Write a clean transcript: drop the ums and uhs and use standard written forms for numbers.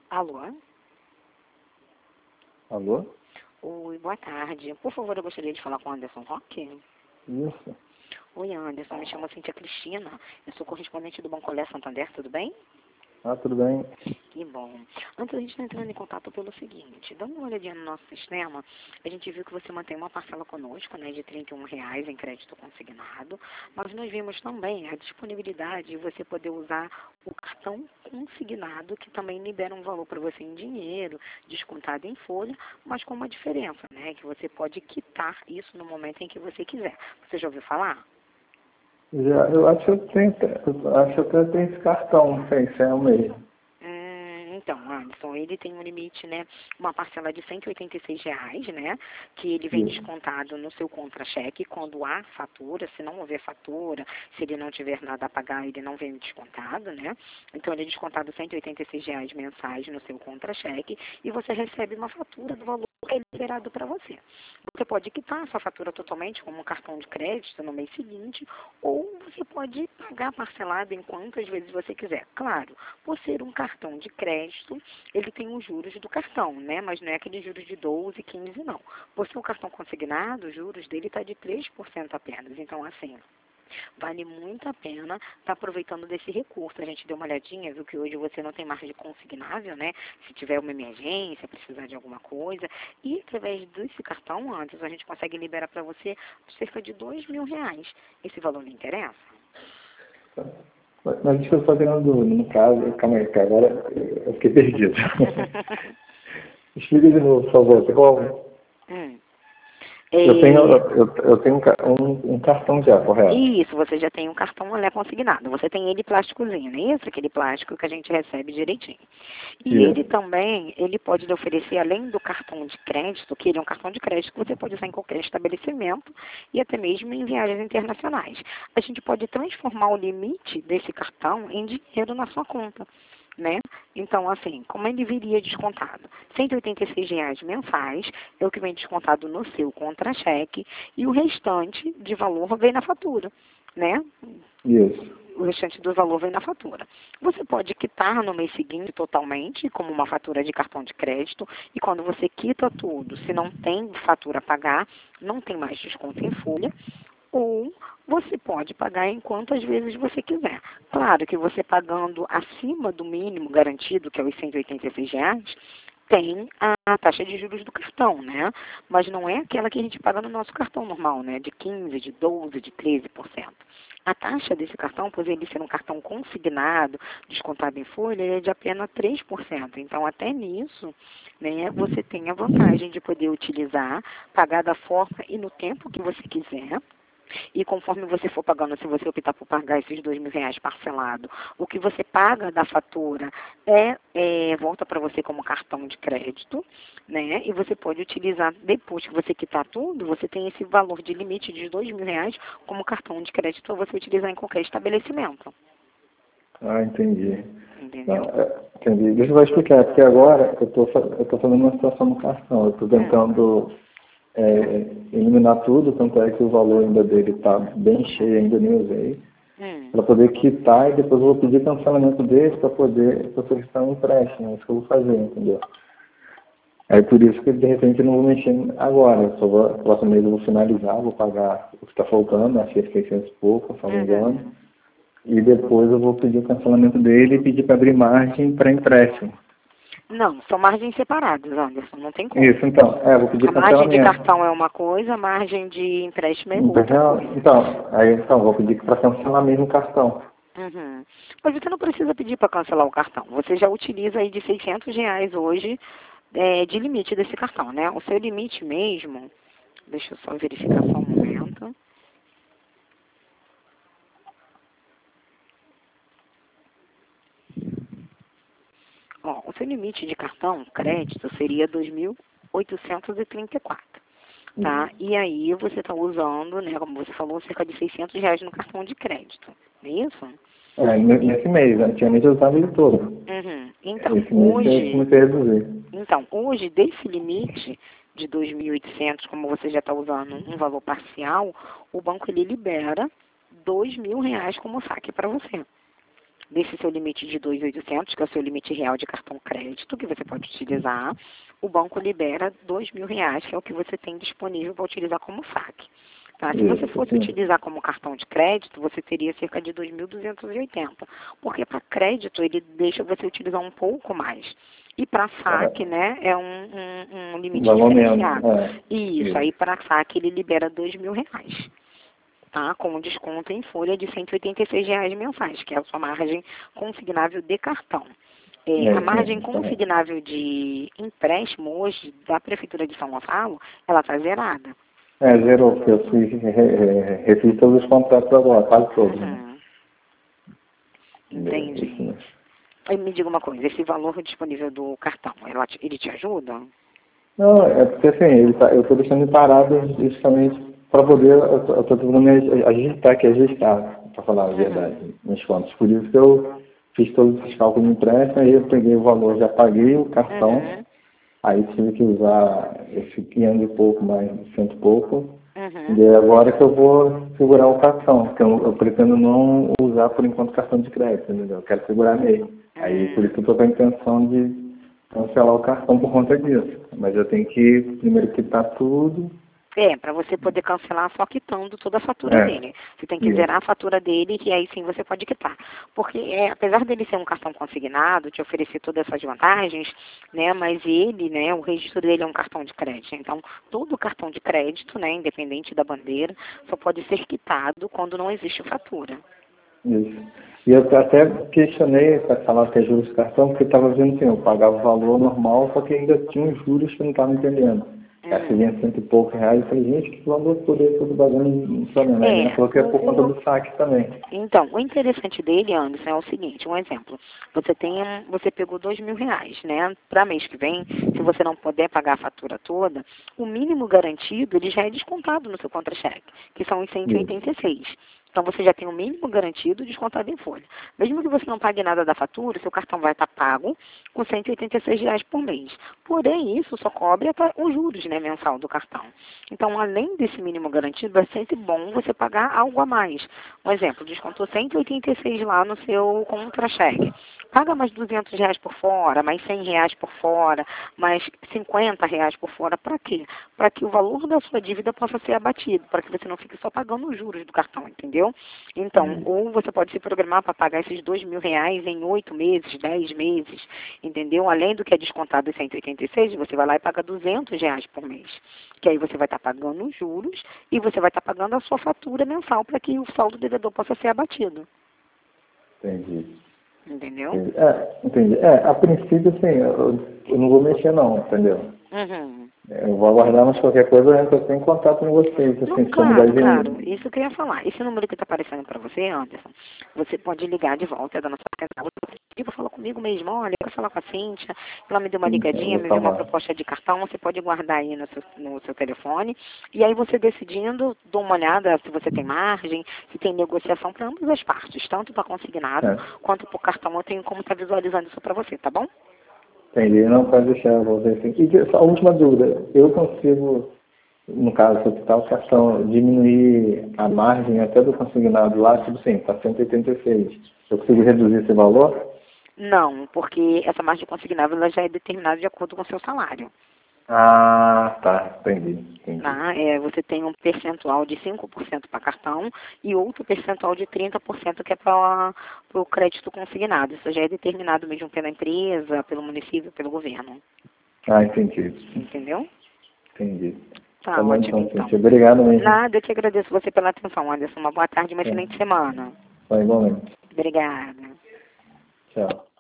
Alô? Alô? Oi, boa tarde. Por favor, eu gostaria de falar com o Anderson Roque. Isso. Oi, Anderson. Me chamo Cíntia Cristina. Eu sou correspondente do Banco Olé Santander, tudo bem? Tudo bem. Que bom. Antes a gente está entrando em contato pelo seguinte, dando uma olhadinha no nosso sistema, a gente viu que você mantém uma parcela conosco, né, de R$ 31 em crédito consignado, mas nós vimos também a disponibilidade de você poder usar o cartão consignado, que também libera um valor para você em dinheiro, descontado em folha, mas com uma diferença, né, que você pode quitar isso no momento em que você quiser. Você já ouviu falar? Já, eu acho que eu tenho esse cartão, não sei se é o mesmo. Então, Alisson, ele tem um limite, né, uma parcela de R$ 186, né, que ele vem Isso. descontado no seu contra-cheque quando há fatura. Se não houver fatura, se ele não tiver nada a pagar, ele não vem descontado, né, então ele é descontado R$ 186 mensais no seu contra-cheque e você recebe uma fatura do valor que é liberado para você. Você pode quitar essa fatura totalmente como um cartão de crédito no mês seguinte, ou você pode pagar parcelado em quantas vezes você quiser. Claro, por ser um cartão de crédito, ele tem os juros do cartão, né? Mas não é aquele juros de 12, 15, não. Por ser um cartão consignado, os juros dele está de 3% apenas. Então, assim, vale muito a pena estar aproveitando desse recurso. A gente deu uma olhadinha, viu que hoje você não tem margem de consignável, né? Se tiver uma emergência, precisar de alguma coisa. E através desse cartão, antes, a gente consegue liberar para você cerca de R$ 2.000. Esse valor lhe interessa? Mas deixa eu só pegar uma dúvida, no caso, calma aí, que agora eu fiquei perdido. Explica de novo, por favor. Hum. Eu tenho um cartão já, correto? Isso, você já tem um cartão Olé consignado. Você tem ele plásticozinho, não é isso? Aquele plástico que a gente recebe direitinho. E ele Isso. também, ele pode lhe oferecer, além do cartão de crédito, que ele é um cartão de crédito que você pode usar em qualquer estabelecimento e até mesmo em viagens internacionais. A gente pode transformar o limite desse cartão em dinheiro na sua conta, né? Então, assim, como ele viria descontado? R$ 186 mensais é o que vem descontado no seu contra-cheque e o restante de valor vem na fatura, né? Isso. O restante do valor vem na fatura. Você pode quitar no mês seguinte totalmente, como uma fatura de cartão de crédito, e quando você quita tudo, se não tem fatura a pagar, não tem mais desconto em folha, ou você pode pagar em quantas vezes você quiser. Claro que você pagando acima do mínimo garantido, que é os R$ 186, tem a taxa de juros do cartão, né? Mas não é aquela que a gente paga no nosso cartão normal, né? De 15, de 12, de 13%. A taxa desse cartão, por ele ser um cartão consignado, descontado em folha, é de apenas 3%. Então, até nisso, né, você tem a vantagem de poder utilizar, pagar da forma e no tempo que você quiser. E conforme você for pagando, se você optar por pagar esses R$ 2.000 parcelado, o que você paga da fatura volta para você como cartão de crédito, né? E você pode utilizar, depois que você quitar tudo, você tem esse valor de limite de R$ 2.000 como cartão de crédito para você utilizar em qualquer estabelecimento. Entendi. Não, Entendeu? entendi. Deixa eu explicar, porque agora eu tô fazendo uma situação no cartão. Eu estou tentando eliminar tudo, tanto é que o valor ainda dele está bem cheio, ainda nem usei, para poder quitar e depois eu vou pedir cancelamento desse para poder solicitar um empréstimo. É isso que eu vou fazer, entendeu? É por isso que de repente eu não vou mexer agora. Próximo mês eu vou finalizar, vou pagar o que está faltando, acho que é 600 e pouco, se não me engano. E depois eu vou pedir o cancelamento dele e pedir para abrir margem para empréstimo. Não, são margens separadas, Anderson, não tem como. Isso, então, eu vou pedir A margem de cancelamento. cartão é uma coisa, a margem de empréstimo é outra coisa. Então, vou pedir para cancelar mesmo o cartão. Uhum. Mas você não precisa pedir para cancelar o cartão. Você já utiliza aí de R$ 600 hoje de limite desse cartão, né? O seu limite mesmo, deixa eu só verificar só um momento. Ó, o seu limite de cartão crédito seria 2.834, tá? E aí você está usando, né, como você falou, cerca de R$ 600 no cartão de crédito, não é isso? Nesse mês, antigamente eu usava ele todo. Uhum. Então, Esse mês eu comecei a reduzir. hoje, desse limite de 2.800, como você já está usando um valor parcial, o banco ele libera R$ 2.000 como saque para você. desse seu limite de 2.800, que é o seu limite real de cartão crédito, que você pode utilizar, o banco libera R$ 2.000, que é o que você tem disponível para utilizar como saque. Tá? Se você fosse utilizar como cartão de crédito, você teria cerca de 2.280, porque para crédito ele deixa você utilizar um pouco mais. E para saque, né, é um limite diferenciado. Isso, aí para saque ele libera R$ 2.000, tá? Com um desconto em folha de R$ 186 mensais, que é a sua margem consignável de cartão. A margem consignável de empréstimo hoje da Prefeitura de São Gonçalo, ela está zerada. Zerou, porque eu refiz todos os contratos agora, quase todos. Entendi. E me diga uma coisa, esse valor disponível do cartão, ele te ajuda? Não, é porque assim, eu estou deixando parado justamente para poder, eu estou tentando ajustar, para falar a verdade, minhas contas. Por isso que eu fiz todos esses cálculos de empréstimo, aí eu peguei o valor, já paguei o cartão, aí tive que usar esse 500 e pouco, mais 100 e pouco, e agora que eu vou segurar o cartão, porque eu pretendo não usar por enquanto cartão de crédito, entendeu? Eu quero segurar mesmo. Aí por isso que eu estou com a intenção de cancelar o cartão por conta disso. Mas eu tenho que primeiro quitar tudo. Para você poder cancelar só quitando toda a fatura dele. Você tem que zerar a fatura dele e aí sim você pode quitar. Porque apesar dele ser um cartão consignado, te oferecer todas essas vantagens, né, mas ele, né, o registro dele é um cartão de crédito. Então, todo cartão de crédito, né, independente da bandeira, só pode ser quitado quando não existe fatura. Isso. E eu até questionei para falar que é juros do cartão, porque estava vendo assim, eu pagava o valor normal, só que ainda tinha uns juros que eu não estava entendendo. Aí vinha R$ 100 e poucos, eu falei, gente, que valor por esse todo bagulho não sabendo. Aí ela falou que é por conta do saque também. Então, o interessante dele, Anderson, é o seguinte, um exemplo. Você pegou R$ 2.000, né? Para mês que vem, se você não puder pagar a fatura toda, o mínimo garantido, ele já é descontado no seu contra-cheque, que são os 186. Então, você já tem o mínimo garantido descontado em folha. Mesmo que você não pague nada da fatura, seu cartão vai estar pago com R$ 186 por mês. Porém, isso só cobre os juros, né, mensal do cartão. Então, além desse mínimo garantido, é sempre bom você pagar algo a mais. Um exemplo, descontou 186 lá no seu contra-cheque. Paga mais R$ 200 por fora, mais R$ 100 por fora, mais R$ 50 por fora. Para quê? Para que o valor da sua dívida possa ser abatido, para que você não fique só pagando os juros do cartão, entendeu? Então, ou você pode se programar para pagar esses R$ 2.000 em 8 meses, 10 meses, entendeu? Além do que é descontado os 186, você vai lá e paga R$ 200 por mês. Que aí você vai estar pagando os juros e você vai estar pagando a sua fatura mensal para que o saldo do devedor possa ser abatido. Entendi. Entendeu? Entendi. A princípio, assim, eu não vou mexer não, entendeu? Eu vou aguardar, mas qualquer coisa eu entro em contato com vocês. Assim, Claro, isso que eu ia falar. Esse número que está aparecendo para você, Anderson, você pode ligar de volta da nossa central. Você pode falar comigo mesmo, olha, eu quero falar com a Cíntia, ela me deu uma ligadinha, me deu uma proposta de cartão, você pode guardar aí no seu telefone, e aí você decidindo, dá uma olhada se você tem margem, se tem negociação para ambas as partes, tanto para consignado quanto para o cartão, eu tenho como estar visualizando isso para você, tá bom? Entendi, não pode deixar eu vou ver assim. E só a última dúvida, eu consigo, no caso, se eu quitar o cartão, diminuir a margem até do consignado lá, tipo assim, está 186. Eu consigo reduzir esse valor? Não, porque essa margem consignável ela já é determinada de acordo com o seu salário. Ah, tá, entendi. Tá? Você tem um percentual de 5% para cartão e outro percentual de 30% que é para o crédito consignado. Isso já é determinado mesmo pela empresa, pelo município, pelo governo. Ah, entendi. Entendeu? Entendi. Tá ótimo, então. Obrigado mesmo. Nada, eu que agradeço você pela atenção, Anderson. Uma boa tarde e uma excelente semana. Igualmente. Obrigada. Tchau.